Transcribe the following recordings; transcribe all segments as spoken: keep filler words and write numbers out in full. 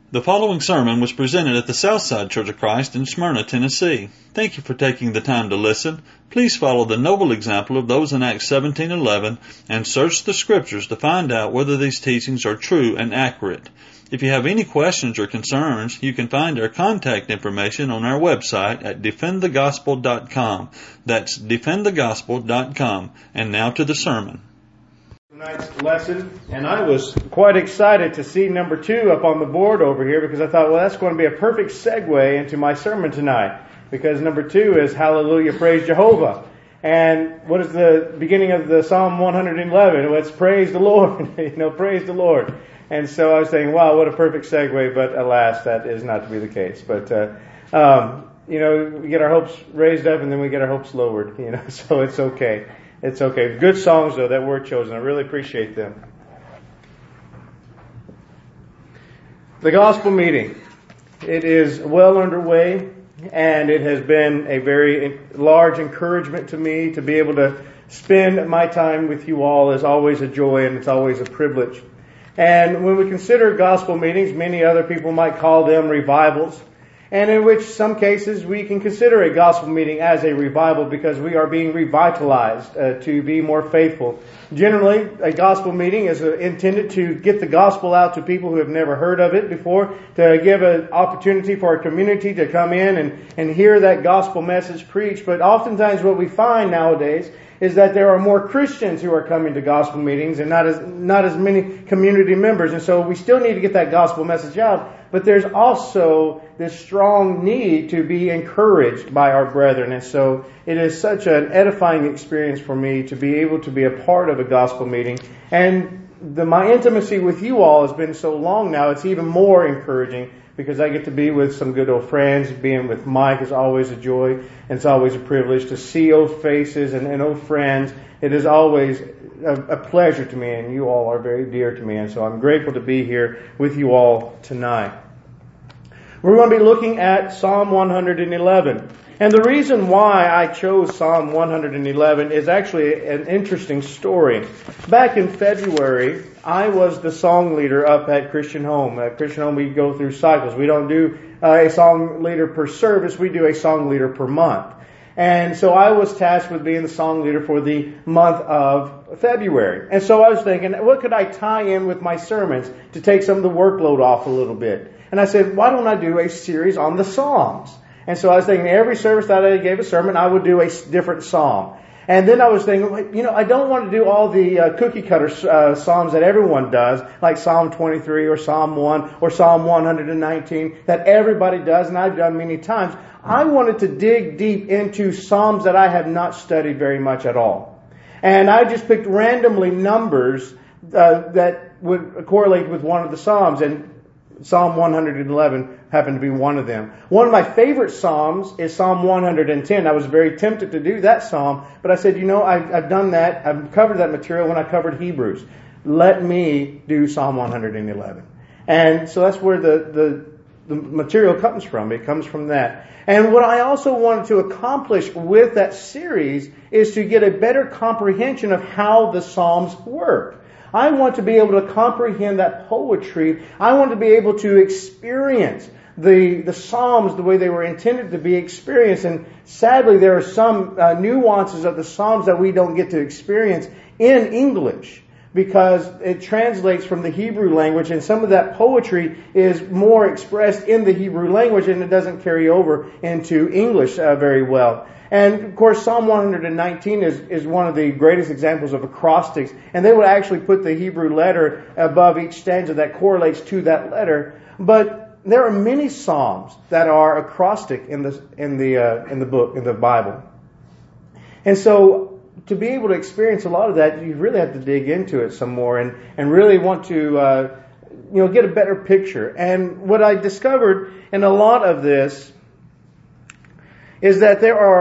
The following sermon was presented at the Southside Church of Christ in Smyrna, Tennessee. Thank you for taking the time to listen. Please follow the noble example of those in Acts seventeen eleven and search the Scriptures to find out whether these teachings are true and accurate. If you have any questions or concerns, you can find our contact information on our website at defend the gospel dot com. That's defend the gospel dot com. And now to the sermon. Tonight's lesson, and I was quite excited to see number two up on the board over here because I thought, well, that's going to be a perfect segue into my sermon tonight, because number two is Hallelujah, Praise Jehovah. And what is the beginning of the Psalm one eleven? Well, it's Praise the Lord, you know, Praise the Lord. And so I was saying, wow, what a perfect segue, but alas, that is not to be the case. But, uh, um, you know, we get our hopes raised up and then we get our hopes lowered, you know, so it's okay. It's okay. Good songs, though, that were chosen. I really appreciate them. The gospel meeting. It is well underway, and it has been a very large encouragement to me to be able to spend my time with you all. Is always a joy, and it's always a privilege. And when we consider gospel meetings, many other people might call them revivals, and in which some cases we can consider a gospel meeting as a revival because we are being revitalized uh, to be more faithful. Generally, a gospel meeting is uh, intended to get the gospel out to people who have never heard of it before, to give an opportunity for a community to come in and, and hear that gospel message preached. But oftentimes what we find nowadays is that there are more Christians who are coming to gospel meetings and not as not as many community members. And so we still need to get that gospel message out. But there's also this strong need to be encouraged by our brethren. And so it is such an edifying experience for me to be able to be a part of a gospel meeting. And the, my intimacy with you all has been so long now, it's even more encouraging because I get to be with some good old friends. Being with Mike is always a joy, and it's always a privilege to see old faces and, and old friends. It is always a, a pleasure to me, and you all are very dear to me, and so I'm grateful to be here with you all tonight. We're going to be looking at Psalm one eleven. And the reason why I chose Psalm one eleven is actually an interesting story. Back in February, I was the song leader up at Christian Home. At Christian Home, we go through cycles. We don't do uh, a song leader per service. We do a song leader per month. And so I was tasked with being the song leader for the month of February. And so I was thinking, what could I tie in with my sermons to take some of the workload off a little bit? And I said, why don't I do a series on the Psalms? And so I was thinking every service that I gave a sermon, I would do a different psalm. And then I was thinking, you know, I don't want to do all the uh, cookie cutter uh, psalms that everyone does, like Psalm twenty-three or Psalm one or Psalm one nineteen, that everybody does, and I've done many times. I wanted to dig deep into psalms that I have not studied very much at all. And I just picked randomly numbers uh, that would correlate with one of the psalms, and Psalm one eleven happened to be one of them. One of my favorite psalms is Psalm one ten. I was very tempted to do that psalm, but I said, you know, I've, I've done that. I've covered that material when I covered Hebrews. Let me do Psalm one eleven. And so that's where the, the, the material comes from. It comes from that. And what I also wanted to accomplish with that series is to get a better comprehension of how the Psalms work. I want to be able to comprehend that poetry. I want to be able to experience the the Psalms the way they were intended to be experienced. And sadly, there are some uh, nuances of the Psalms that we don't get to experience in English because it translates from the Hebrew language, and some of that poetry is more expressed in the Hebrew language, and it doesn't carry over into English uh, very well. And, of course, Psalm one nineteen is, is one of the greatest examples of acrostics. And they would actually put the Hebrew letter above each stanza that correlates to that letter. But there are many psalms that are acrostic in the in the uh, in the book, in the Bible. And so to be able to experience a lot of that, you really have to dig into it some more and, and really want to uh, you know get a better picture. And what I discovered in a lot of this is that there are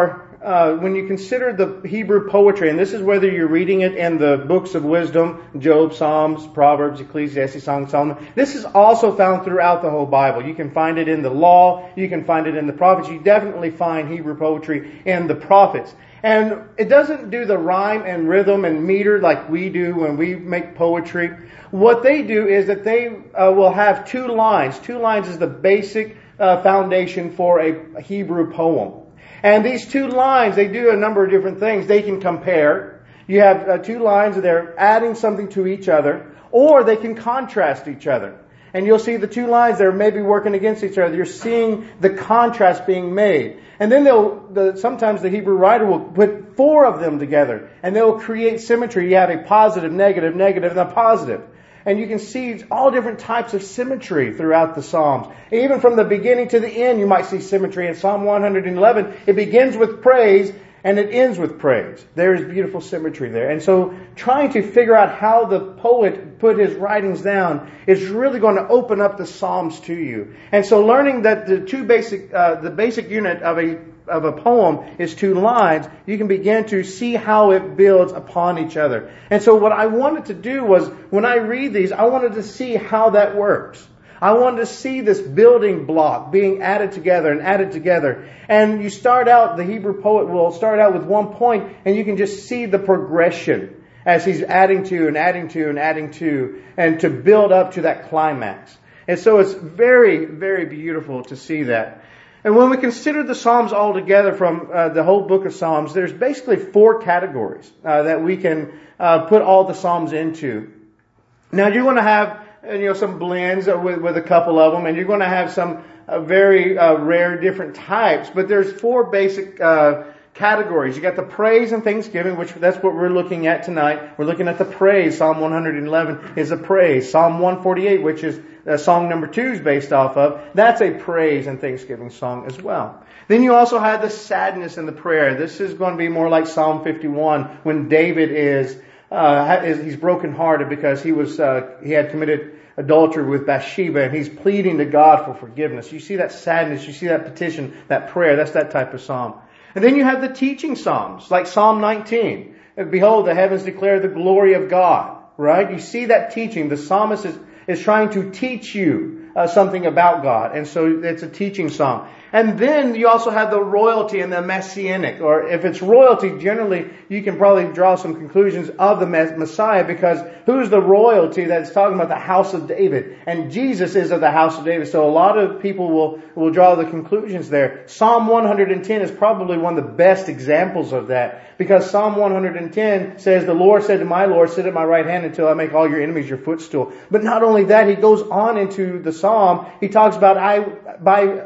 uh, when you consider the Hebrew poetry, and this is whether you're reading it in the books of wisdom, Job, Psalms, Proverbs, Ecclesiastes, Song of Solomon, this is also found throughout the whole Bible. You can find it in the law, you can find it in the prophets, you definitely find Hebrew poetry in the prophets. And it doesn't do the rhyme and rhythm and meter like we do when we make poetry. What they do is that they uh, will have two lines. Two lines is the basic uh, foundation for a Hebrew poem. And these two lines, they do a number of different things. They can compare. You have uh, two lines that they're adding something to each other, or they can contrast each other. And you'll see the two lines, they're maybe working against each other. You're seeing the contrast being made. And then they'll, the, sometimes the Hebrew writer will put four of them together, and they'll create symmetry. You have a positive, negative, negative, and a positive. And you can see all different types of symmetry throughout the Psalms. Even from the beginning to the end, you might see symmetry. In Psalm one eleven, it begins with praise and it ends with praise. There is beautiful symmetry there. And so trying to figure out how the poet put his writings down is really going to open up the Psalms to you. And so learning that the two basic, uh, the basic unit of a of a poem is two lines, you can begin to see how it builds upon each other. And so what I wanted to do was, when I read these, I wanted to see how that works. I wanted to see this building block being added together and added together. And you start out, the Hebrew poet will start out with one point, and you can just see the progression as he's adding to and adding to and adding to, and to build up to that climax. And so it's very, very beautiful to see that. And when we consider the Psalms all together from uh, the whole book of Psalms, there's basically four categories uh, that we can uh, put all the Psalms into. Now you're going to have you know some blends with, with a couple of them, and you're going to have some uh, very uh, rare different types. But there's four basic uh, categories. You got the praise and thanksgiving, which that's what we're looking at tonight. We're looking at the praise. Psalm one eleven is a praise. Psalm one forty-eight, which is uh, song number two is based off of, that's a praise and thanksgiving song as well. Then you also have the sadness in the prayer. This is going to be more like Psalm fifty-one, when David is, uh, is he's brokenhearted because he was uh, he had committed adultery with Bathsheba, and he's pleading to God for forgiveness. You see that sadness, you see that petition, that prayer. That's that type of psalm. And then you have the teaching psalms, like Psalm nineteen. Behold, the heavens declare the glory of God. Right? You see that teaching. The psalmist is, is trying to teach you uh, something about God. And so it's a teaching psalm. And then you also have the royalty and the messianic. Or if it's royalty, generally you can probably draw some conclusions of the Messiah, because who's the royalty that's talking about? The house of David. And Jesus is of the house of David. So a lot of people will, will draw the conclusions there. Psalm one ten is probably one of the best examples of that. Because Psalm one ten says, the Lord said to my Lord, sit at my right hand until I make all your enemies your footstool. But not only that, he goes on into the psalm. He talks about, I, by,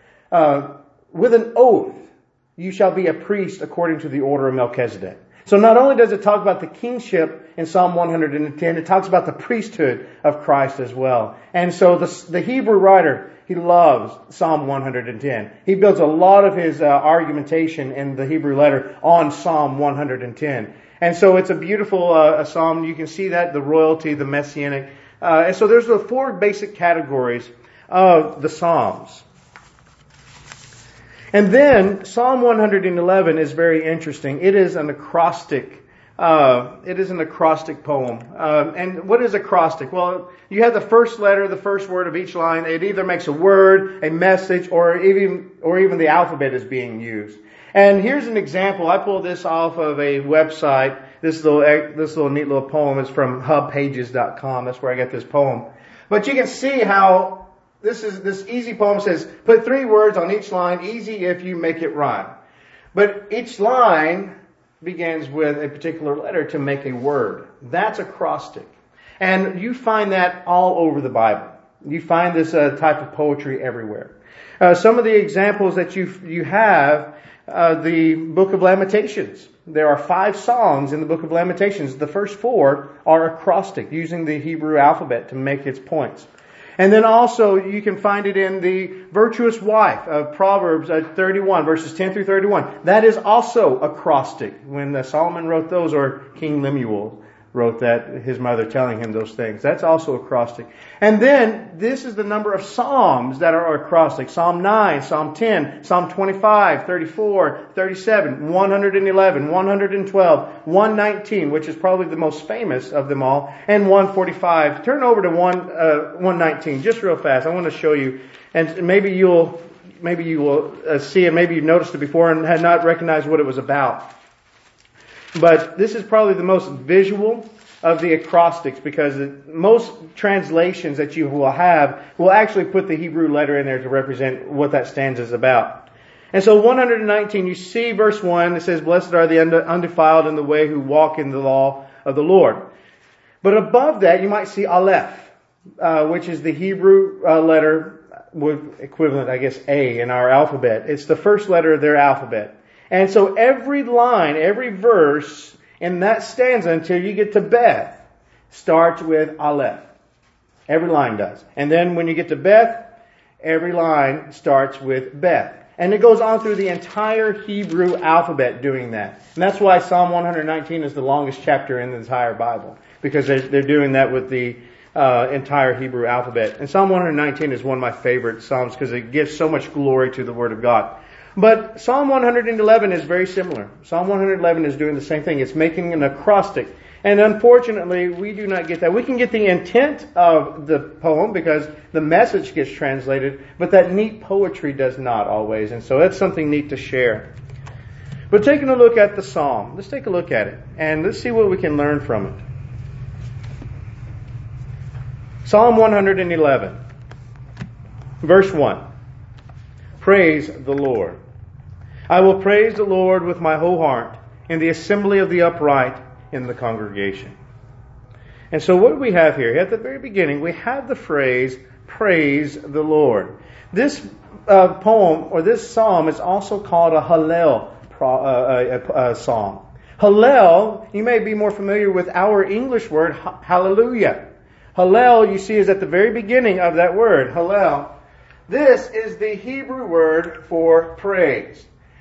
Uh, with an oath, you shall be a priest according to the order of Melchizedek. So not only does it talk about the kingship in Psalm one ten, it talks about the priesthood of Christ as well. And so the, the Hebrew writer, he loves Psalm one ten. He builds a lot of his uh, argumentation in the Hebrew letter on Psalm one ten. And so it's a beautiful uh, a psalm. You can see that, the royalty, the messianic. Uh, and so there's the four basic categories of the Psalms. And then Psalm one eleven is very interesting. It is an acrostic. Uh, it is an acrostic poem. Uh, and what is acrostic? Well, you have the first letter, the first word of each line. It either makes a word, a message, or even or even the alphabet is being used. And here's an example. I pulled this off of a website. This little this little neat little poem is from hub pages dot com. That's where I got this poem. But you can see how This is this easy poem says, put three words on each line, easy if you make it rhyme. But each line begins with a particular letter to make a word. That's acrostic. And you find that all over the Bible. You find this uh, type of poetry everywhere. Uh, some of the examples that you you have, uh, the Book of Lamentations. There are five songs in the Book of Lamentations. The first four are acrostic, using the Hebrew alphabet to make its points. And then also you can find it in the virtuous wife of Proverbs thirty-one, verses ten through thirty-one. That is also acrostic. When Solomon wrote those, or King Lemuel wrote that, his mother telling him those things. That's also acrostic. And then, this is the number of Psalms that are acrostic. Psalm nine, Psalm ten, Psalm twenty-five, thirty-four, thirty-seven, one eleven, one twelve, one nineteen, which is probably the most famous of them all, and one forty-five. Turn over to one, uh, one nineteen, just real fast. I want to show you, and maybe you'll, maybe you will uh, see it, maybe you've noticed it before and had not recognized what it was about. But this is probably the most visual of the acrostics, because most translations that you will have will actually put the Hebrew letter in there to represent what that stanza is about. And so one nineteen, you see verse one, it says, "Blessed are the undefiled in the way who walk in the law of the Lord." But above that, you might see Aleph, uh, which is the Hebrew uh, letter, with equivalent, I guess, A in our alphabet. It's the first letter of their alphabet. And so every line, every verse in that stanza until you get to Beth starts with Aleph. Every line does. And then when you get to Beth, every line starts with Beth. And it goes on through the entire Hebrew alphabet doing that. And that's why Psalm one nineteen is the longest chapter in the entire Bible, because they're, they're doing that with the uh, entire Hebrew alphabet. And Psalm one nineteen is one of my favorite Psalms because it gives so much glory to the Word of God. But Psalm one eleven is very similar. Psalm one eleven is doing the same thing. It's making an acrostic. And unfortunately, we do not get that. We can get the intent of the poem because the message gets translated, but that neat poetry does not always. And so that's something neat to share. But taking a look at the psalm, let's take a look at it and let's see what we can learn from it. Psalm one eleven, verse one. Praise the Lord. I will praise the Lord with my whole heart in the assembly of the upright in the congregation. And so what do we have here? At the very beginning, we have the phrase, praise the Lord. This uh, poem, or this psalm, is also called a Hallel pro, uh, uh, uh, psalm. Hallel, you may be more familiar with our English word, hallelujah. Hallel, you see, is at the very beginning of that word, Hallel. This is the Hebrew word for praise.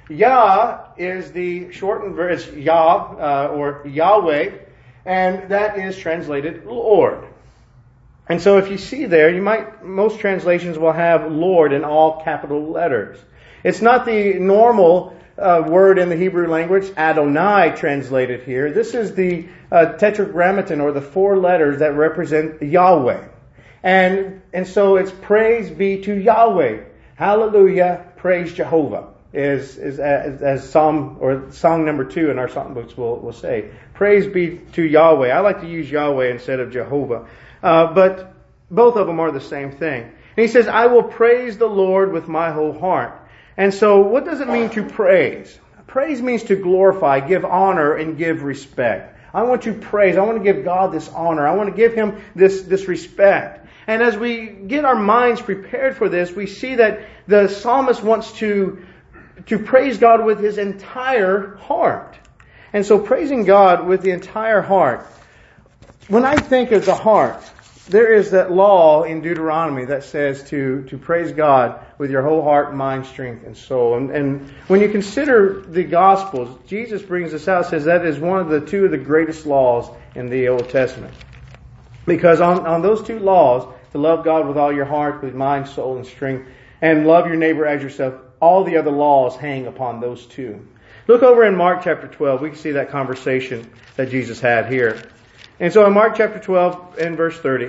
Yah is the shortened version, Yah, uh, or Yahweh, and that is translated Lord. And so if you see there, you might, most translations will have Lord in all capital letters. It's not the normal uh, word in the Hebrew language, Adonai, translated here. This is the uh, tetragrammaton, or the four letters that represent Yahweh. And and so it's praise be to Yahweh. Hallelujah, praise Jehovah. Is is as, as Psalm or song number two in our song books will will say. Praise be to Yahweh. I like to use Yahweh instead of Jehovah, uh, but both of them are the same thing. And he says, "I will praise the Lord with my whole heart." And so, what does it mean to praise? Praise means to glorify, give honor, and give respect. I want to praise. I want to give God this honor. I want to give Him this this respect. And as we get our minds prepared for this, we see that the psalmist wants to to praise God with his entire heart. And so praising God with the entire heart. When I think of the heart, there is that law in Deuteronomy that says to, to praise God with your whole heart, mind, strength, and soul. And, and when you consider the Gospels, Jesus brings this out, says that is one of the two of the greatest laws in the Old Testament. Because on, on those two laws, to love God with all your heart, with mind, soul, and strength, and love your neighbor as yourself, all the other laws hang upon those two. Look over in Mark chapter twelve. We can see that conversation that Jesus had here. And so in Mark chapter twelve and verse thirty.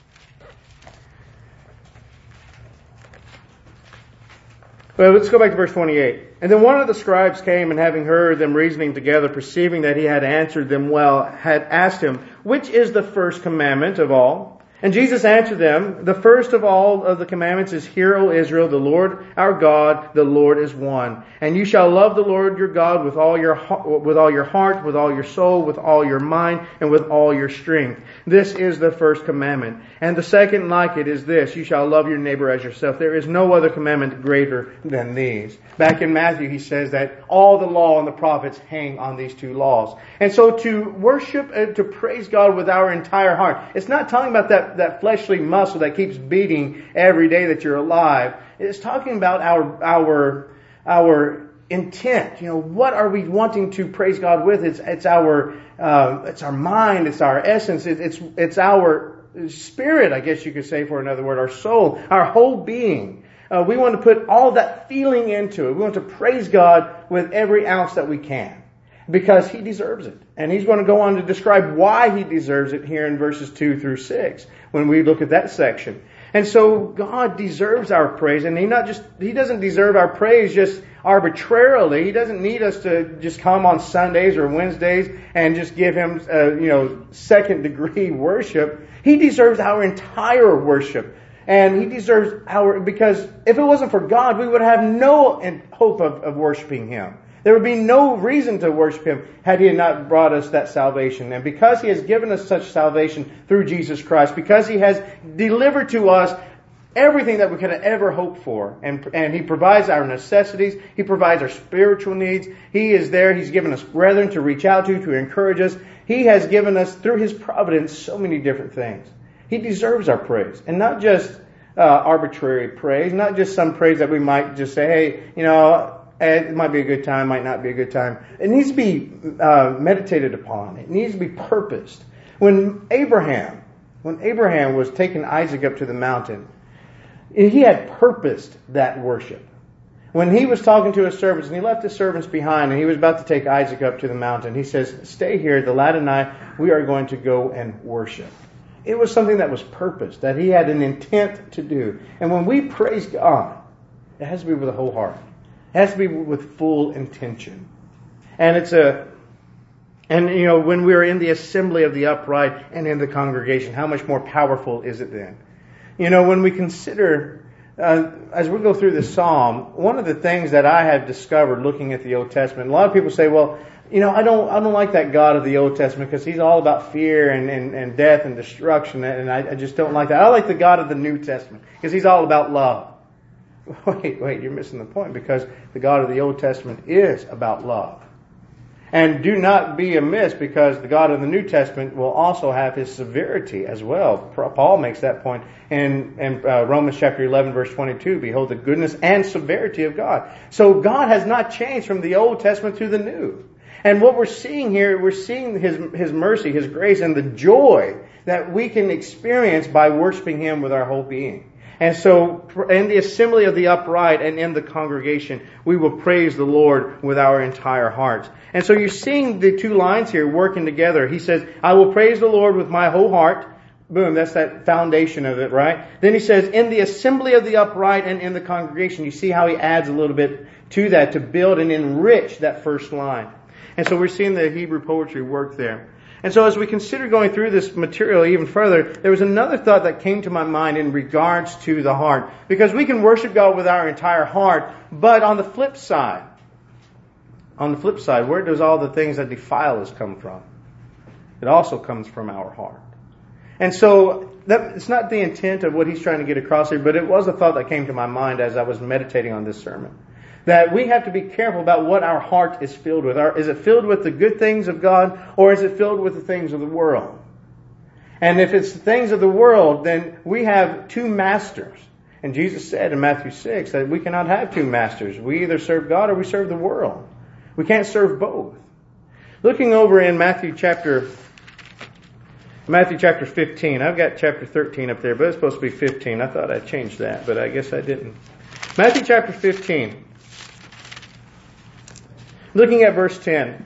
Well, let's go back to verse twenty-eight. And then one of the scribes came, and having heard them reasoning together, perceiving that he had answered them well, had asked him, "Which is the first commandment of all?" And Jesus answered them, "The first of all of the commandments is, Hear, O Israel, the Lord our God, the Lord is one. And you shall love the Lord your God with all your with all your heart, with all your soul, with all your mind, and with all your strength. This is the first commandment. And the second like it is this, you shall love your neighbor as yourself. There is no other commandment greater than these." Back in Matthew, he says that all the law and the prophets hang on these two laws. And so to worship and to praise God with our entire heart, it's not talking about that that fleshly muscle that keeps beating every day that you're alive. It's talking about our our our intent. You know, what are we wanting to praise God with? It's it's our uh, it's our mind, it's our essence, it, it's it's our spirit, I guess you could say, for another word, our soul, our whole being. Uh, we want to put all that feeling into it. We want to praise God with every ounce that we can, because He deserves it. And He's going to go on to describe why He deserves it here in verses two through six when we look at that section. And so God deserves our praise, and He not just He doesn't deserve our praise just arbitrarily. He doesn't need us to just come on Sundays or Wednesdays and just give Him uh, you know second degree worship. He deserves our entire worship. And He deserves our, because if it wasn't for God, we would have no hope of, of worshiping Him. There would be no reason to worship Him had He not brought us that salvation. And because He has given us such salvation through Jesus Christ, because He has delivered to us everything that we could have ever hoped for, and, and He provides our necessities, He provides our spiritual needs, He is there, He's given us brethren to reach out to, to encourage us. He has given us, through His providence, so many different things. He deserves our praise. And not just uh, arbitrary praise, not just some praise that we might just say, hey, you know, it might be a good time, might not be a good time. It needs to be uh, meditated upon. It needs to be purposed. When Abraham, when Abraham was taking Isaac up to the mountain, he had purposed that worship. When he was talking to his servants, and he left his servants behind, and he was about to take Isaac up to the mountain, he says, stay here, the lad and I, we are going to go and worship. It was something that was purposed, that he had an intent to do. And when we praise God, it has to be with a whole heart. It has to be with full intention. And it's a, and you know, when we are in the assembly of the upright and in the congregation, how much more powerful is it then? You know, when we consider, uh, as we go through this psalm, one of the things that I have discovered looking at the Old Testament, a lot of people say, well, you know, I don't, I don't like that God of the Old Testament because He's all about fear and, and, and death and destruction, and I, I just don't like that. I like the God of the New Testament because He's all about love. Wait, wait, you're missing the point, because the God of the Old Testament is about love. And do not be amiss, because the God of the New Testament will also have His severity as well. Paul makes that point in, in uh, Romans chapter eleven, verse twenty-two. Behold the goodness and severity of God. So God has not changed from the Old Testament to the New. And what we're seeing here, we're seeing His, His mercy, His grace, and the joy that we can experience by worshiping Him with our whole being. And so, in the assembly of the upright and in the congregation, we will praise the Lord with our entire hearts. And so you're seeing the two lines here working together. He says, I will praise the Lord with my whole heart. Boom, that's that foundation of it, right? Then he says, in the assembly of the upright and in the congregation. You see how he adds a little bit to that to build and enrich that first line. And so we're seeing the Hebrew poetry work there. And so as we consider going through this material even further, there was another thought that came to my mind in regards to the heart. Because we can worship God with our entire heart, but on the flip side, on the flip side, where does all the things that defile us come from? It also comes from our heart. And so that, it's not the intent of what he's trying to get across here, but it was a thought that came to my mind as I was meditating on this sermon. That we have to be careful about what our heart is filled with. Is it filled with the good things of God, or is it filled with the things of the world? And if it's the things of the world, then we have two masters. And Jesus said in Matthew six that we cannot have two masters. We either serve God or we serve the world. We can't serve both. Looking over in Matthew chapter Matthew chapter fifteen. I've got chapter thirteen up there, but it's supposed to be fifteen. I thought I'd changed that, but I guess I didn't. Matthew chapter fifteen. Looking at verse ten.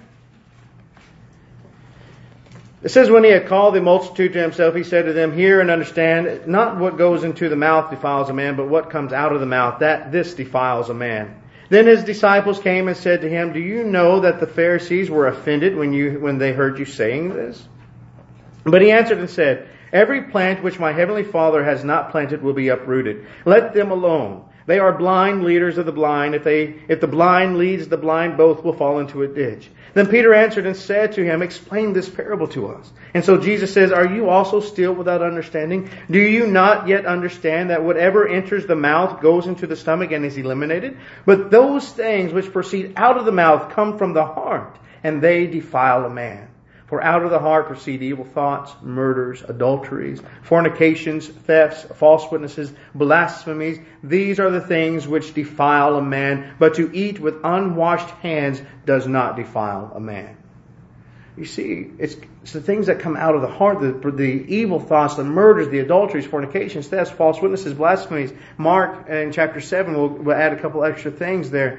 It says, when he had called the multitude to himself, he said to them, hear and understand, not what goes into the mouth defiles a man, but what comes out of the mouth, that this defiles a man. Then his disciples came and said to him, do you know that the Pharisees were offended when you when they heard you saying this? But he answered and said, every plant which my heavenly Father has not planted will be uprooted. Let them alone. They are blind leaders of the blind. If they, if the blind leads the blind, both will fall into a ditch. Then Peter answered and said to him, explain this parable to us. And so Jesus says, are you also still without understanding? Do you not yet understand that whatever enters the mouth goes into the stomach and is eliminated? But those things which proceed out of the mouth come from the heart, and they defile a man. For out of the heart proceed evil thoughts, murders, adulteries, fornications, thefts, false witnesses, blasphemies. These are the things which defile a man, but to eat with unwashed hands does not defile a man. You see, it's, it's the things that come out of the heart, the, the evil thoughts, the murders, the adulteries, fornications, thefts, false witnesses, blasphemies. Mark in chapter seven, we'll, we'll add a couple extra things there.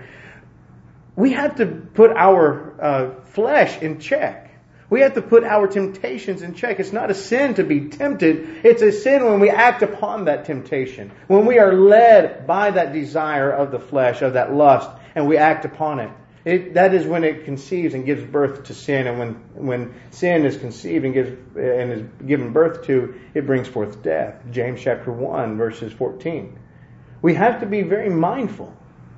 We have to put our uh, flesh in check. We have to put our temptations in check. It's not a sin to be tempted. It's a sin when we act upon that temptation. When we are led by that desire of the flesh, of that lust, and we act upon it. It, that is when it conceives and gives birth to sin. And when, when sin is conceived and gives and is given birth to, it brings forth death. James chapter one, verses fourteen. We have to be very mindful.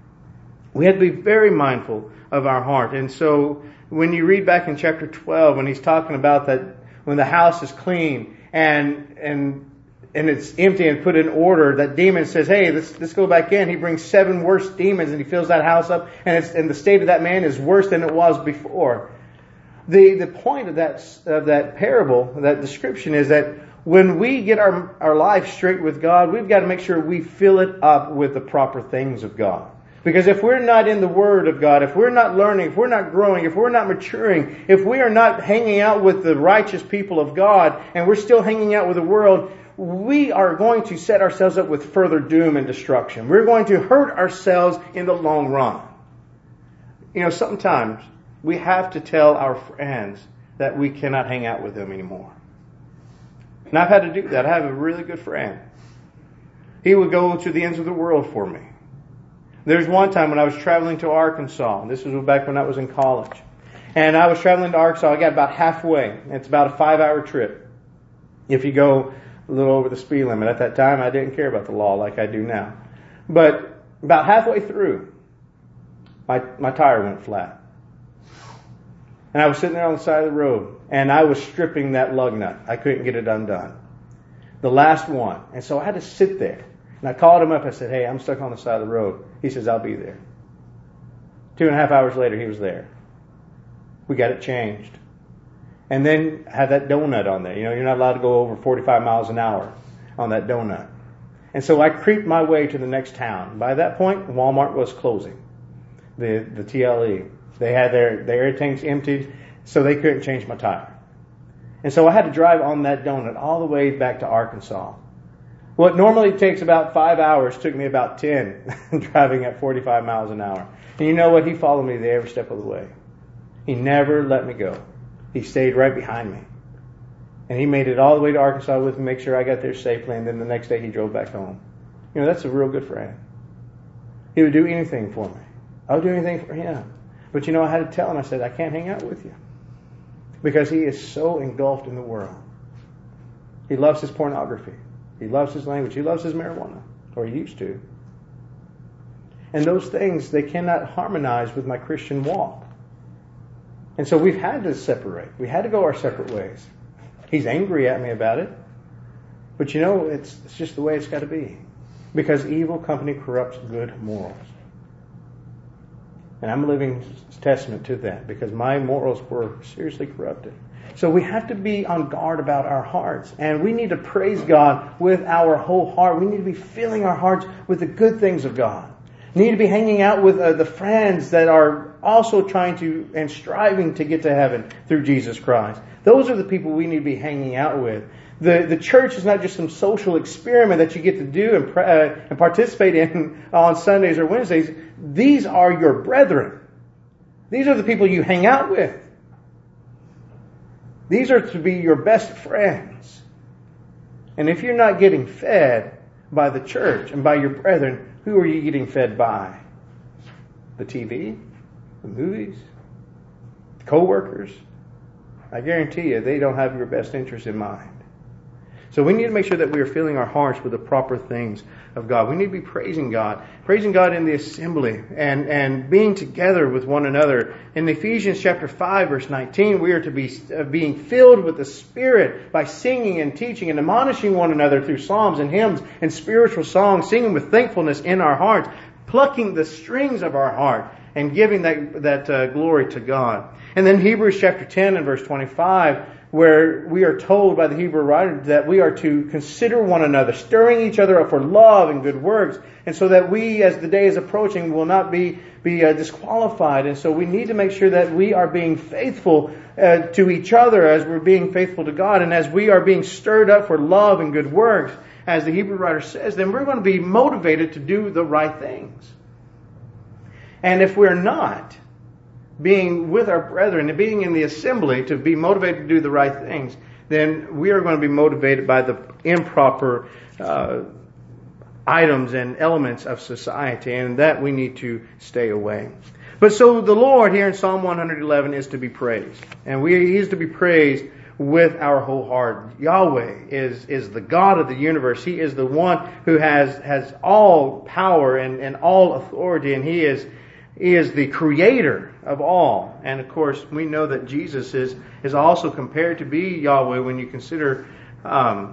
We have to be very mindful of our heart. And so when you read back in chapter twelve, when he's talking about that when the house is clean and and and it's empty and put in order, that demon says, hey, let's, let's go back in. He brings seven worse demons and he fills that house up, and, it's, and the state of that man is worse than it was before. The the point of that of that parable, that description, is that when we get our, our life straight with God, we've got to make sure we fill it up with the proper things of God. Because if we're not in the Word of God, if we're not learning, if we're not growing, if we're not maturing, if we are not hanging out with the righteous people of God, and we're still hanging out with the world, we are going to set ourselves up with further doom and destruction. We're going to hurt ourselves in the long run. You know, sometimes we have to tell our friends that we cannot hang out with them anymore. And I've had to do that. I have a really good friend. He would go to the ends of the world for me. There's one time when I was traveling to Arkansas. This was back when I was in college. And I was traveling to Arkansas. I got about halfway. It's about a five-hour trip. If you go a little over the speed limit. At that time, I didn't care about the law like I do now. But about halfway through, my my tire went flat. And I was sitting there on the side of the road, and I was stripping that lug nut. I couldn't get it undone. The last one. And so I had to sit there. And I called him up. I said, hey, I'm stuck on the side of the road. He says, I'll be there. Two and a half hours later, he was there. We got it changed. And then had that donut on there. You know, you're not allowed to go over forty-five miles an hour on that donut. And so I creeped my way to the next town. By that point, Walmart was closing. The the T L E. They had their, their air tanks emptied, so they couldn't change my tire. And so I had to drive on that donut all the way back to Arkansas. What normally takes about five hours took me about ten, driving at forty-five miles an hour. And you know what? He followed me there every step of the way. He never let me go. He stayed right behind me. And he made it all the way to Arkansas with me, make sure I got there safely, and then the next day he drove back home. You know, that's a real good friend. He would do anything for me. I would do anything for him. But you know, I had to tell him, I said, I can't hang out with you. Because he is so engulfed in the world. He loves his pornography. He loves his language. He loves his marijuana. Or he used to. And those things, they cannot harmonize with my Christian walk. And so we've had to separate. We had to go our separate ways. He's angry at me about it. But you know, it's, it's just the way it's got to be. Because evil company corrupts good morals. And I'm a living testament to that. Because my morals were seriously corrupted. So we have to be on guard about our hearts. And we need to praise God with our whole heart. We need to be filling our hearts with the good things of God. We need to be hanging out with uh, the friends that are also trying to and striving to get to heaven through Jesus Christ. Those are the people we need to be hanging out with. The the church is not just some social experiment that you get to do and, uh, and participate in on Sundays or Wednesdays. These are your brethren. These are the people you hang out with. These are to be your best friends. And if you're not getting fed by the church and by your brethren, who are you getting fed by? The T V? The movies? The co-workers? I guarantee you, they don't have your best interest in mind. So we need to make sure that we are filling our hearts with the proper things of God. We need to be praising God. Praising God in the assembly and, and being together with one another. In Ephesians chapter five, verse nineteen, we are to be uh, being filled with the Spirit by singing and teaching and admonishing one another through psalms and hymns and spiritual songs, singing with thankfulness in our hearts, plucking the strings of our heart and giving that, that uh, glory to God. And then Hebrews chapter ten and verse twenty-five, where we are told by the Hebrew writer that we are to consider one another, stirring each other up for love and good works, and so that we, as the day is approaching, will not be be uh, disqualified. And so we need to make sure that we are being faithful uh, to each other as we're being faithful to God, and as we are being stirred up for love and good works, as the Hebrew writer says, then we're going to be motivated to do the right things. And if we're not being with our brethren and being in the assembly to be motivated to do the right things, then we are going to be motivated by the improper uh, items and elements of society, and that we need to stay away. But so the Lord here in Psalm one eleven is to be praised, and we, He is to be praised with our whole heart. Yahweh is is the God of the universe. He is the one who has has all power and, and all authority, and He is He is the creator of all. And of course, we know that Jesus is is also compared to be Yahweh when you consider um,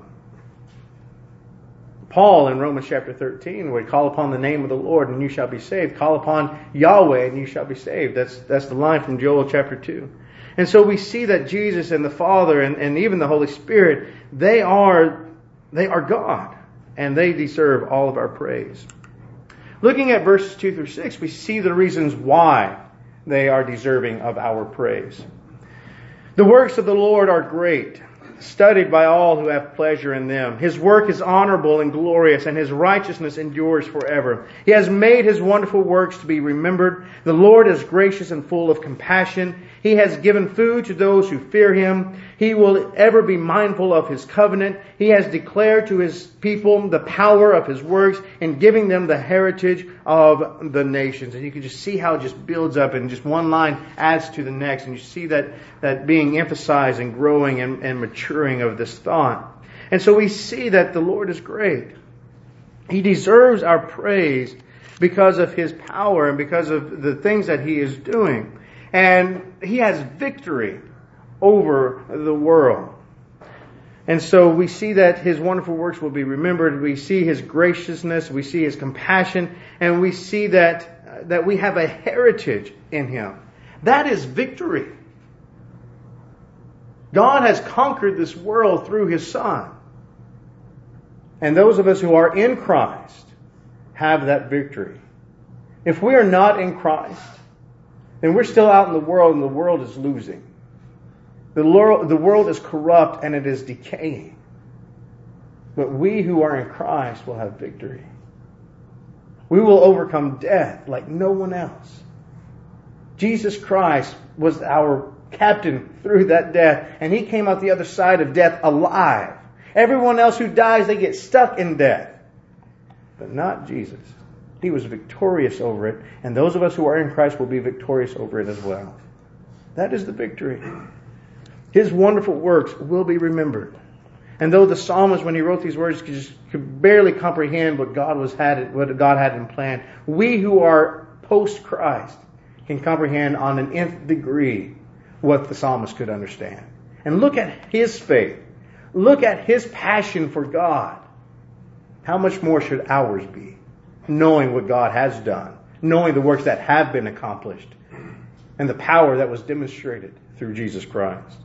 Paul in Romans chapter thirteen, where he call upon the name of the Lord and you shall be saved. Call upon Yahweh and you shall be saved. That's that's the line from Joel chapter two. And so we see that Jesus and the Father and, and even the Holy Spirit, they are they are God, and they deserve all of our praise. Looking at verses two through six, we see the reasons why they are deserving of our praise. The works of the Lord are great, studied by all who have pleasure in them. His work is honorable and glorious, and His righteousness endures forever. He has made His wonderful works to be remembered. The Lord is gracious and full of compassion. He has given food to those who fear Him. He will ever be mindful of His covenant. He has declared to His people the power of His works in giving them the heritage of the nations. And you can just see how it just builds up, and just one line adds to the next. And you see that, that being emphasized and growing and, and maturing of this thought. And so we see that the Lord is great. He deserves our praise because of His power and because of the things that He is doing. And He has victory over the world. And so we see that His wonderful works will be remembered. We see His graciousness. We see His compassion. And we see that, that we have a heritage in Him. That is victory. God has conquered this world through His Son. And those of us who are in Christ have that victory. If we are not in Christ, then we're still out in the world, and the world is losing. The world, the world is corrupt and it is decaying. But we who are in Christ will have victory. We will overcome death like no one else. Jesus Christ was our captain through that death, and He came out the other side of death alive. Everyone else who dies, they get stuck in death. But not Jesus. He was victorious over it, and those of us who are in Christ will be victorious over it as well. That is the victory. His wonderful works will be remembered. And though the psalmist, when he wrote these words, could, just, could barely comprehend what God was had, what God had in plan, we who are post-Christ can comprehend on an nth degree what the psalmist could understand. And look at his faith. Look at his passion for God. How much more should ours be? Knowing what God has done, knowing the works that have been accomplished, and the power that was demonstrated through Jesus Christ.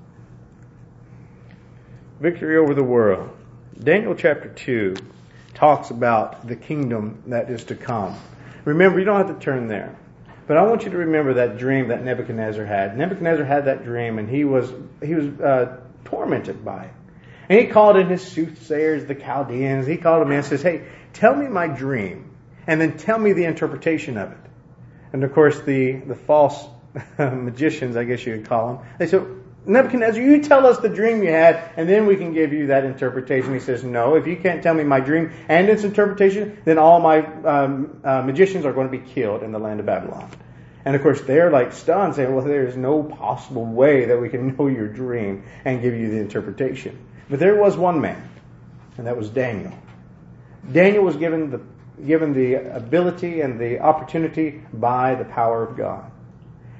Victory over the world. Daniel chapter two talks about the kingdom that is to come. Remember, you don't have to turn there. But I want you to remember that dream that Nebuchadnezzar had. Nebuchadnezzar had that dream, and he was he was uh, tormented by it. And he called in his soothsayers, the Chaldeans. He called them in and says, hey, tell me my dream, and then tell me the interpretation of it. And of course, the, the false magicians, I guess you could call them, they said, Nebuchadnezzar, you tell us the dream you had, and then we can give you that interpretation. He says, no, if you can't tell me my dream and its interpretation, then all my um, uh, magicians are going to be killed in the land of Babylon. And of course, they're like stunned, saying, well, there is no possible way that we can know your dream and give you the interpretation. But there was one man, and that was Daniel. Daniel was given the given the ability and the opportunity by the power of God.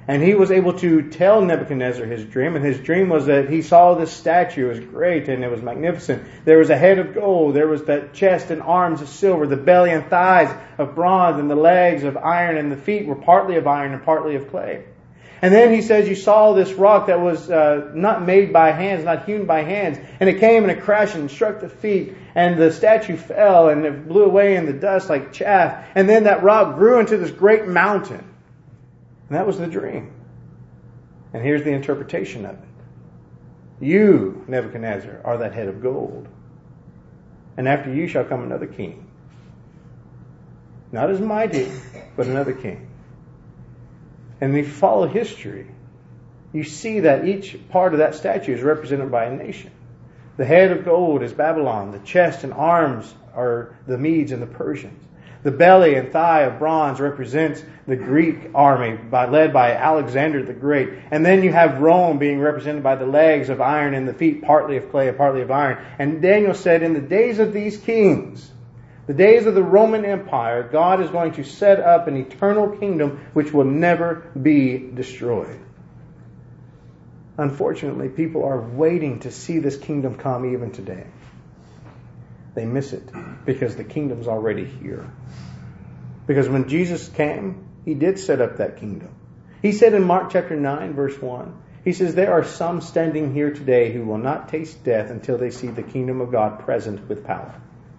And he was able to tell Nebuchadnezzar his dream. And his dream was that he saw this statue. It was great and it was magnificent. There was a head of gold. There was that chest and arms of silver. The belly and thighs of bronze. And the legs of iron. And the feet were partly of iron and partly of clay. And then he says you saw this rock that was uh, not made by hands, not hewn by hands. And it came and it crashed and struck the feet. And the statue fell and it blew away in the dust like chaff. And then that rock grew into this great mountain. And that was the dream. And here's the interpretation of it. You, Nebuchadnezzar, are that head of gold. And after you shall come another king. Not as mighty, but another king. And if you follow history, you see that each part of that statue is represented by a nation. The head of gold is Babylon. The chest and arms are the Medes and the Persians. The belly and thigh of bronze represents the Greek army by, led by Alexander the Great. And then you have Rome being represented by the legs of iron and the feet partly of clay and partly of iron. And Daniel said, in the days of these kings, the days of the Roman Empire, God is going to set up an eternal kingdom which will never be destroyed. Unfortunately, people are waiting to see this kingdom come even today. They miss it because the kingdom's already here. Because when Jesus came, He did set up that kingdom. He said in Mark chapter nine, verse one, He says, there are some standing here today who will not taste death until they see the kingdom of God present with power.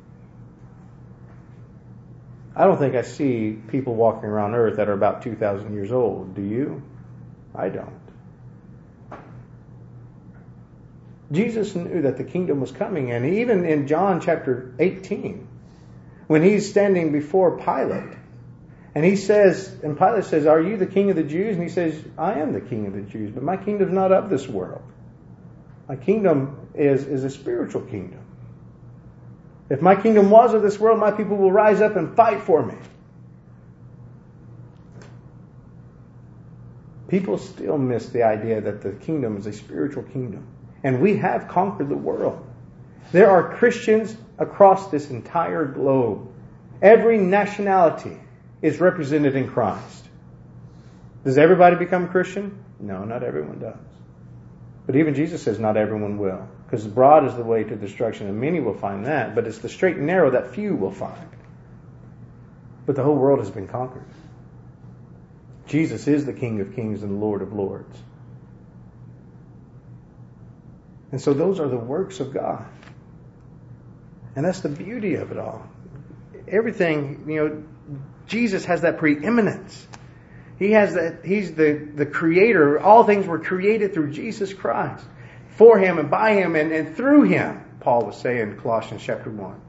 I don't think I see people walking around earth that are about two thousand years old. Do you? I don't. Jesus knew that the kingdom was coming, and even in John chapter eighteen, when he's standing before Pilate, and he says, and Pilate says, are you the king of the Jews? And he says, I am the king of the Jews, but my kingdom's not of this world. My kingdom is, is a spiritual kingdom. If my kingdom was of this world, my people will rise up and fight for me. People still miss the idea that the kingdom is a spiritual kingdom. And we have conquered the world. There are Christians across this entire globe. Every nationality is represented in Christ. Does everybody become Christian? No, not everyone does. But even Jesus says not everyone will. Because broad is the way to destruction, and many will find that. But it's the straight and narrow that few will find. But the whole world has been conquered. Jesus is the King of kings and the Lord of lords. And so those are the works of God. And that's the beauty of it all. Everything, you know, Jesus has that preeminence. He has that, He's the, the creator. All things were created through Jesus Christ. For Him and by Him and, and through Him, Paul was saying in Colossians chapter one.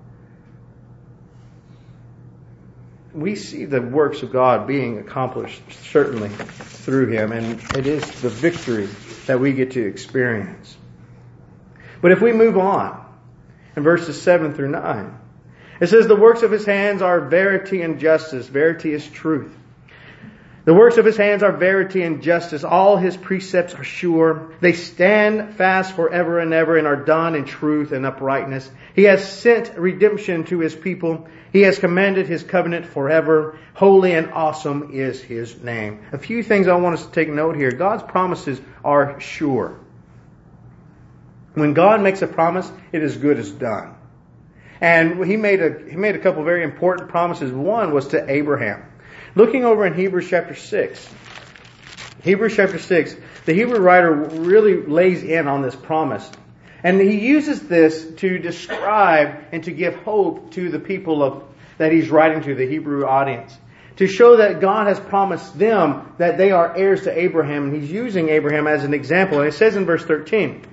We see the works of God being accomplished certainly through Him, and it is the victory that we get to experience. But if we move on, in verses seven through nine, it says, the works of His hands are verity and justice. Verity is truth. The works of His hands are verity and justice. All His precepts are sure. They stand fast forever and ever and are done in truth and uprightness. He has sent redemption to His people. He has commanded His covenant forever. Holy and awesome is His name. A few things I want us to take note here. God's promises are sure. When God makes a promise, it is good as done. And He made a, He made a couple of very important promises. One was to Abraham. Looking over in Hebrews chapter six, Hebrews chapter six, the Hebrew writer really lays in on this promise. And he uses this to describe and to give hope to the people of that he's writing to, the Hebrew audience. To show that God has promised them that they are heirs to Abraham. And He's using Abraham as an example. And it says in verse thirteen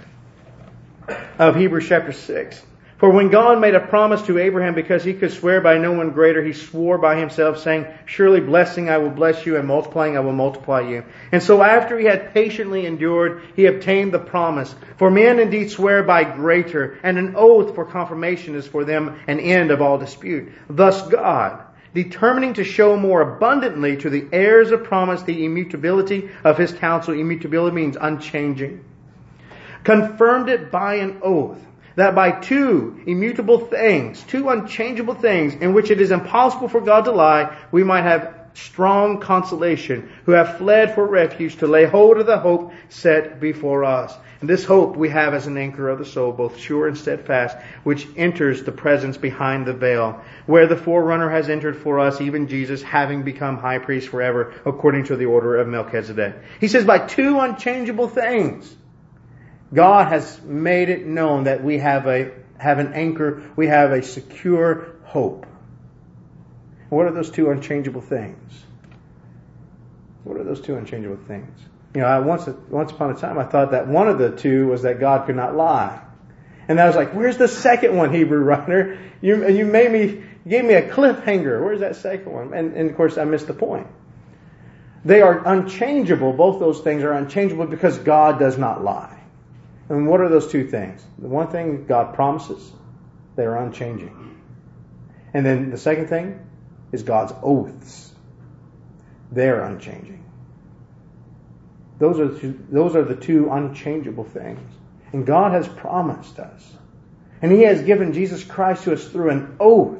of Hebrews chapter six, for when God made a promise to Abraham because He could swear by no one greater, He swore by Himself, saying, surely blessing I will bless you, and multiplying I will multiply you. And so after He had patiently endured, He obtained the promise. For men indeed swear by greater, and an oath for confirmation is for them an end of all dispute. Thus God, determining to show more abundantly to the heirs of promise the immutability of His counsel. Immutability means unchanging. Confirmed it by an oath, that by two immutable things, two unchangeable things, in which it is impossible for God to lie, we might have strong consolation, who have fled for refuge to lay hold of the hope set before us. And this hope we have as an anchor of the soul, both sure and steadfast, which enters the presence behind the veil, where the forerunner has entered for us, even Jesus, having become high priest forever, according to the order of Melchizedek. He says, by two unchangeable things, God has made it known that we have a have an anchor, we have a secure hope. What are those two unchangeable things? What are those two unchangeable things? You know, I once once upon a time I thought that one of the two was that God could not lie. And I was like, where's the second one, Hebrew writer? You you made me you gave me a cliffhanger. Where's that second one? And, and of course I missed the point. They are unchangeable. Both those things are unchangeable because God does not lie. And what are those two things? The one thing, God promises, they are unchanging. And then the second thing is God's oaths. They're unchanging. Those are the two, those are the two unchangeable things. And God has promised us. And He has given Jesus Christ to us through an oath.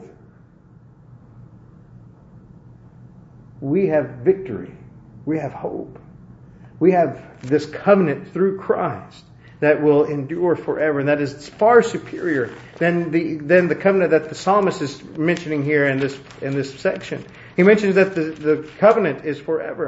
We have victory. We have hope. We have this covenant through Christ that will endure forever, and that is far superior than the than the covenant that the psalmist is mentioning here in this in this section. He mentions that the, the covenant is forever.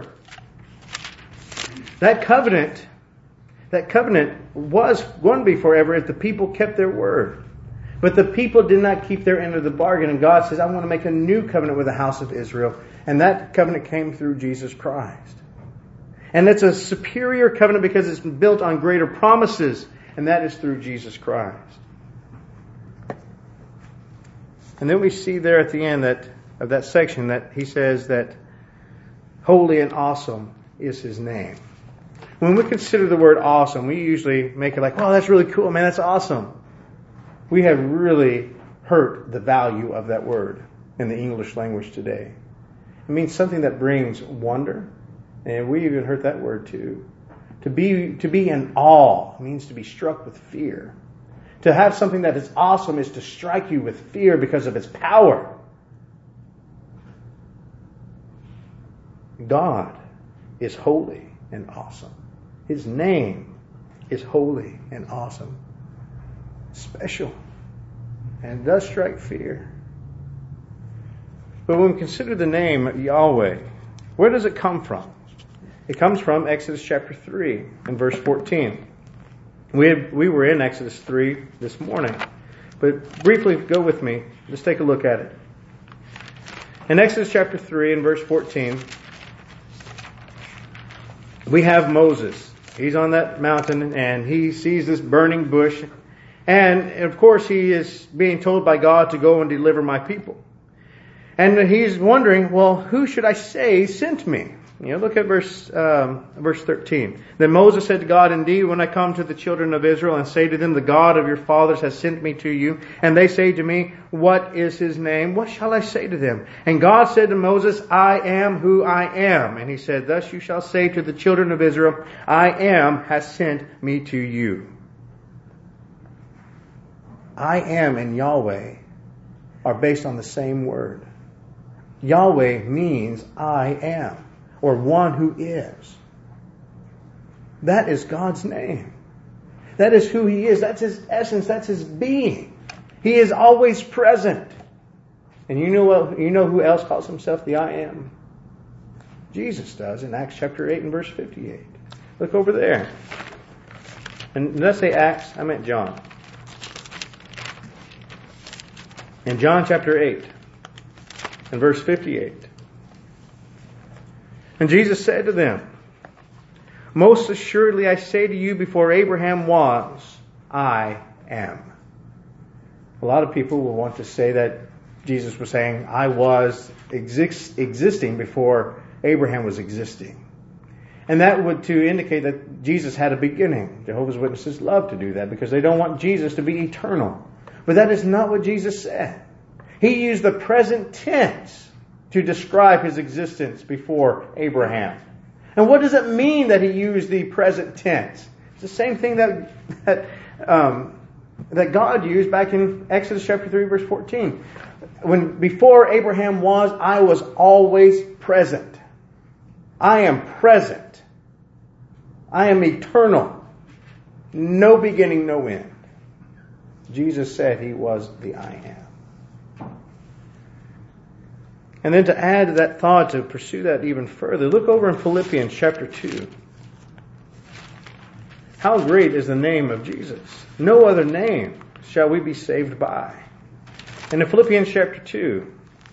That covenant, that covenant was going to be forever if the people kept their word. But the people did not keep their end of the bargain, and God says, I want to make a new covenant with the house of Israel. And that covenant came through Jesus Christ. And it's a superior covenant because it's built on greater promises, and that is through Jesus Christ. And then we see there at the end that of that section that he says that holy and awesome is His name. When we consider the word awesome, we usually make it like, oh, that's really cool, man, that's awesome. We have really hurt the value of that word in the English language today. It means something that brings wonder. And we even heard that word too. To be to be in awe means to be struck with fear. To have something that is awesome is to strike you with fear because of its power. God is holy and awesome. His name is holy and awesome. Special. And it does strike fear. But when we consider the name Yahweh, where does it come from? It comes from Exodus chapter three and verse fourteen. We had, we were in Exodus three this morning. But briefly go with me. Let's take a look at it. In Exodus chapter three and verse fourteen, we have Moses. He's on that mountain and he sees this burning bush. And of course he is being told by God to go and deliver my people. And he's wondering, well, who should I say sent me? You know, look at verse um, verse thirteen. Then Moses said to God, indeed, when I come to the children of Israel and say to them, the God of your fathers has sent me to you, and they say to me, what is His name? What shall I say to them? And God said to Moses, I am who I am. And He said, thus you shall say to the children of Israel, I am has sent me to you. I am and Yahweh are based on the same word. Yahweh means I am, or one who is. That is God's name. That is who He is. That's His essence. That's His being. He is always present. And you know what? You know who else calls Himself the I am? Jesus does in Acts chapter eight and verse fifty-eight. Look over there. And did I say Acts? I meant John. In John chapter eight and verse fifty-eight. And Jesus said to them, most assuredly I say to you, before Abraham was, I am. A lot of people will want to say that Jesus was saying, I was exist, existing before Abraham was existing. And that would to indicate that Jesus had a beginning. Jehovah's Witnesses love to do that because they don't want Jesus to be eternal. But that is not what Jesus said. He used the present tense to describe His existence before Abraham. And what does it mean that He used the present tense? It's the same thing that that, um, that God used back in Exodus chapter three, verse fourteen. When before Abraham was, I was always present. I am present. I am eternal. No beginning, no end. Jesus said he was the I am. And then to add to that thought, to pursue that even further, look over in Philippians chapter two. How great is the name of Jesus? No other name shall we be saved by. And in Philippians chapter two,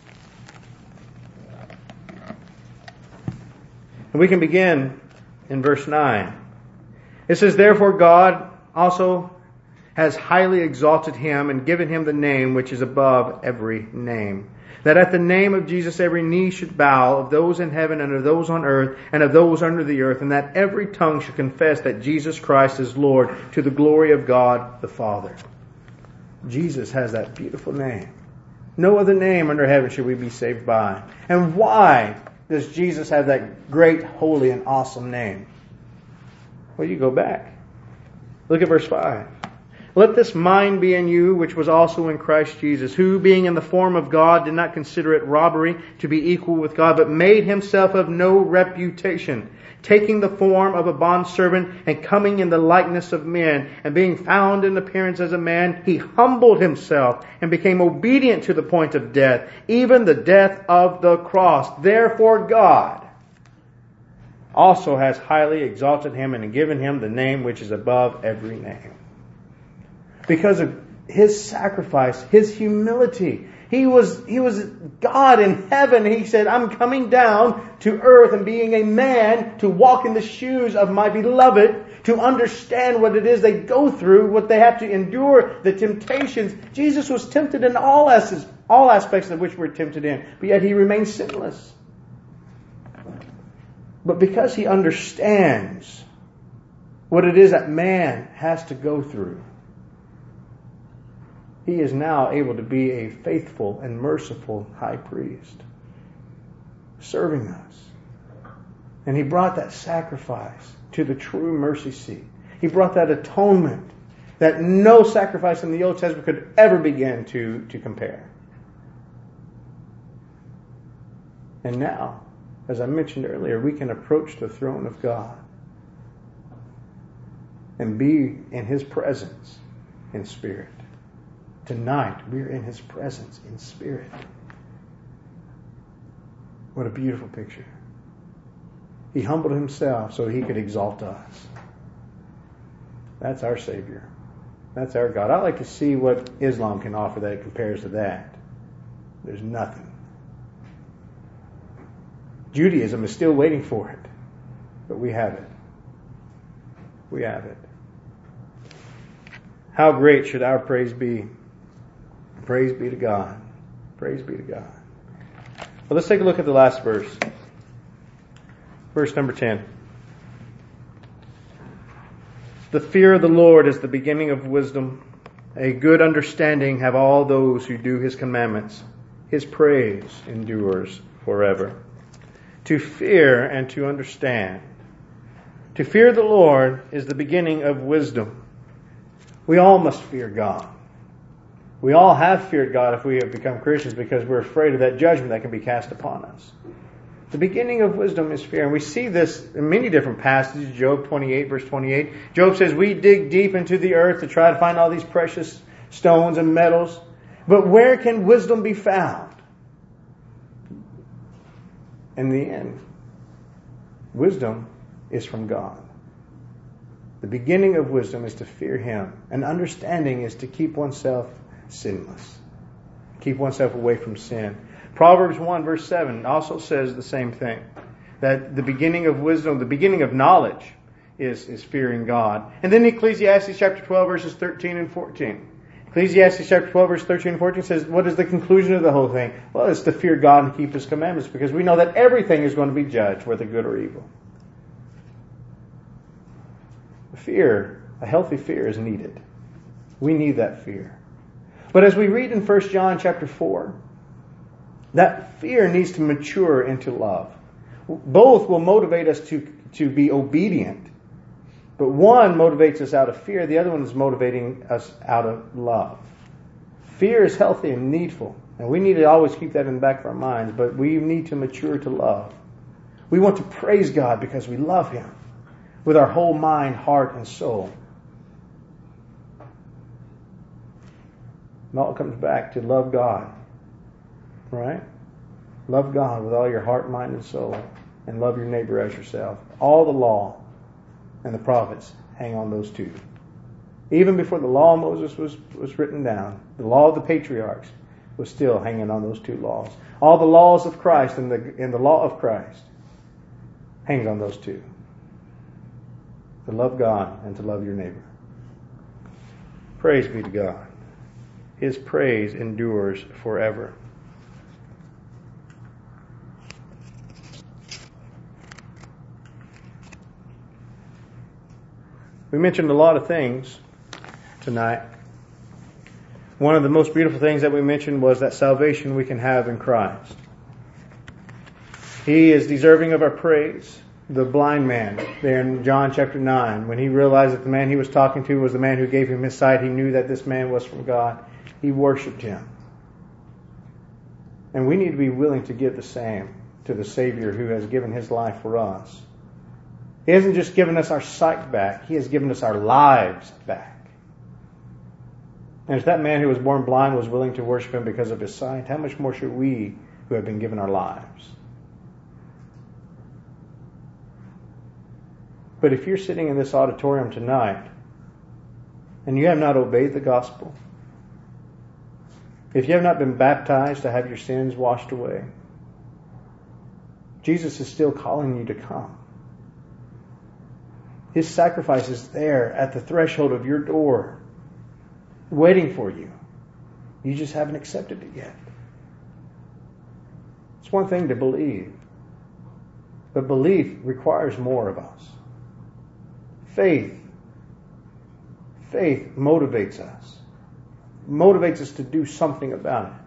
and we can begin in verse nine. It says, therefore God also has highly exalted him and given him the name which is above every name, that at the name of Jesus every knee should bow, of those in heaven and of those on earth and of those under the earth, and that every tongue should confess that Jesus Christ is Lord, to the glory of God the Father. Jesus has that beautiful name. No other name under heaven should we be saved by. And why does Jesus have that great, holy, and awesome name? Well, you go back. Look at verse five. Let this mind be in you, which was also in Christ Jesus, who, being in the form of God, did not consider it robbery to be equal with God, but made himself of no reputation, taking the form of a bondservant and coming in the likeness of men, and being found in appearance as a man, he humbled himself and became obedient to the point of death, even the death of the cross. Therefore God also has highly exalted him and given him the name which is above every name. Because of his sacrifice, his humility. He was, he was God in heaven. He said, I'm coming down to earth and being a man to walk in the shoes of my beloved, to understand what it is they go through, what they have to endure, the temptations. Jesus was tempted in all aspects, all aspects of which we're tempted in, but yet he remains sinless. But because he understands what it is that man has to go through, he is now able to be a faithful and merciful high priest, serving us. And he brought that sacrifice to the true mercy seat. He brought that atonement that no sacrifice in the Old Testament could ever begin to, to compare. And now, as I mentioned earlier, we can approach the throne of God and be in his presence in spirit. Tonight, we're in his presence in spirit. What a beautiful picture. He humbled himself so he could exalt us. That's our Savior. That's our God. I'd like to see what Islam can offer that compares to that. There's nothing. Judaism is still waiting for it. But we have it. We have it. How great should our praise be? Praise be to God. Praise be to God. Well, let's take a look at the last verse. Verse number ten. The fear of the Lord is the beginning of wisdom. A good understanding have all those who do his commandments. His praise endures forever. To fear and to understand. To fear the Lord is the beginning of wisdom. We all must fear God. We all have feared God if we have become Christians because we're afraid of that judgment that can be cast upon us. The beginning of wisdom is fear. And we see this in many different passages. Job twenty-eight, verse twenty-eight. Job says, we dig deep into the earth to try to find all these precious stones and metals. But where can wisdom be found? In the end, wisdom is from God. The beginning of wisdom is to fear him. And understanding is to keep oneself sinless. Keep oneself away from sin. Proverbs one verse seven also says the same thing. That the beginning of wisdom, the beginning of knowledge is, is fearing God. And then Ecclesiastes chapter twelve verses thirteen and fourteen. Ecclesiastes chapter twelve verse thirteen and fourteen says, what is the conclusion of the whole thing? Well, it's to fear God and keep his commandments, because we know that everything is going to be judged, whether good or evil. Fear, a healthy fear is needed. We need that fear. But as we read in First John chapter four, that fear needs to mature into love. Both will motivate us to, to be obedient. But one motivates us out of fear. The other one is motivating us out of love. Fear is healthy and needful. And we need to always keep that in the back of our minds, but we need to mature to love. We want to praise God because we love Him with our whole mind, heart, and soul. It all comes back to love God, right? Love God with all your heart, mind, and soul, and love your neighbor as yourself. All the law and the prophets hang on those two. Even before the law of Moses was, was written down, the law of the patriarchs was still hanging on those two laws. All the laws of Christ and the, and the law of Christ hangs on those two. To love God and to love your neighbor. Praise be to God. His praise endures forever. We mentioned a lot of things tonight. One of the most beautiful things that we mentioned was that salvation we can have in Christ. He is deserving of our praise. The blind man there in John chapter nine, when he realized that the man he was talking to was the man who gave him his sight, he knew that this man was from God. He worshipped him. And we need to be willing to give the same to the Savior who has given His life for us. He hasn't just given us our sight back, He has given us our lives back. And if that man who was born blind was willing to worship Him because of his sight, how much more should we who have been given our lives? But if you're sitting in this auditorium tonight and you have not obeyed the gospel, if you have not been baptized to have your sins washed away, Jesus is still calling you to come. His sacrifice is there at the threshold of your door, waiting for you. You just haven't accepted it yet. It's one thing to believe, but belief requires more of us. Faith. Faith motivates us. Motivates us to do something about it.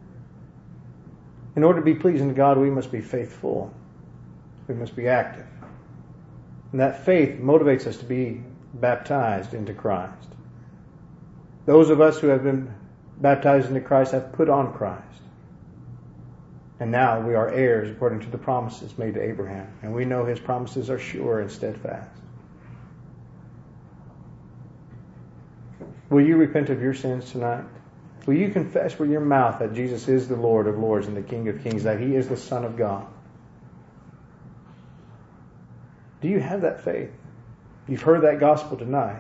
In order to be pleasing to God, we must be faithful. We must be active. And that faith motivates us to be baptized into Christ. Those of us who have been baptized into Christ have put on Christ. And now we are heirs according to the promises made to Abraham. And we know his promises are sure and steadfast. Will you repent of your sins tonight? Will you confess with your mouth that Jesus is the Lord of Lords and the King of Kings, that He is the Son of God? Do you have that faith? You've heard that gospel tonight.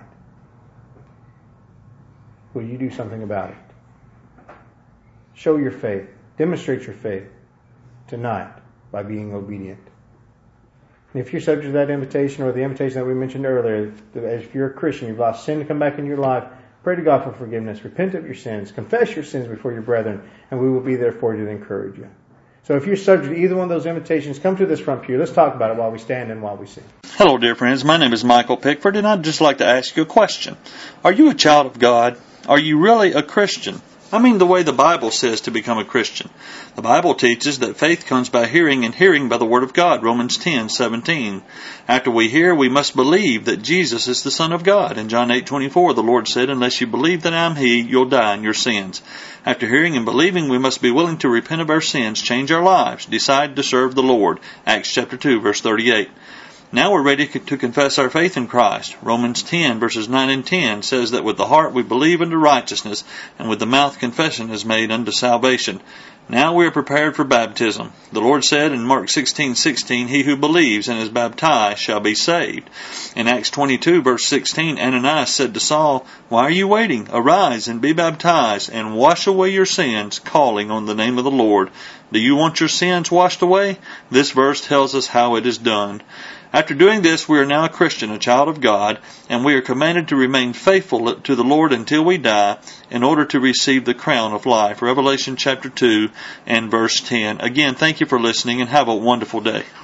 Will you do something about it? Show your faith. Demonstrate your faith tonight by being obedient. And if you're subject to that invitation or the invitation that we mentioned earlier, if you're a Christian, you've allowed sin to come back into your life, pray to God for forgiveness. Repent of your sins. Confess your sins before your brethren, and we will be there for you to encourage you. So if you're subject to either one of those invitations, come to this front pew. Let's talk about it while we stand and while we sing. Hello, dear friends. My name is Michael Pickford, and I'd just like to ask you a question. Are you a child of God? Are you really a Christian? I mean the way the Bible says to become a Christian. The Bible teaches that faith comes by hearing, and hearing by the Word of God, Romans ten seventeen. After we hear, we must believe that Jesus is the Son of God. In John eight twenty-four, the Lord said, "Unless you believe that I am He, you'll die in your sins." After hearing and believing, we must be willing to repent of our sins, change our lives, decide to serve the Lord. Acts chapter two, verse thirty-eight. Now we're ready to confess our faith in Christ. Romans ten, verses nine and ten says that with the heart we believe unto righteousness, and with the mouth confession is made unto salvation. Now we are prepared for baptism. The Lord said in Mark sixteen sixteen, "He who believes and is baptized shall be saved." In Acts twenty-two, verse sixteen, Ananias said to Saul, "Why are you waiting? Arise and be baptized, and wash away your sins, calling on the name of the Lord." Do you want your sins washed away? This verse tells us how it is done. After doing this, we are now a Christian, a child of God, and we are commanded to remain faithful to the Lord until we die in order to receive the crown of life. Revelation chapter two and verse ten. Again, thank you for listening, and have a wonderful day.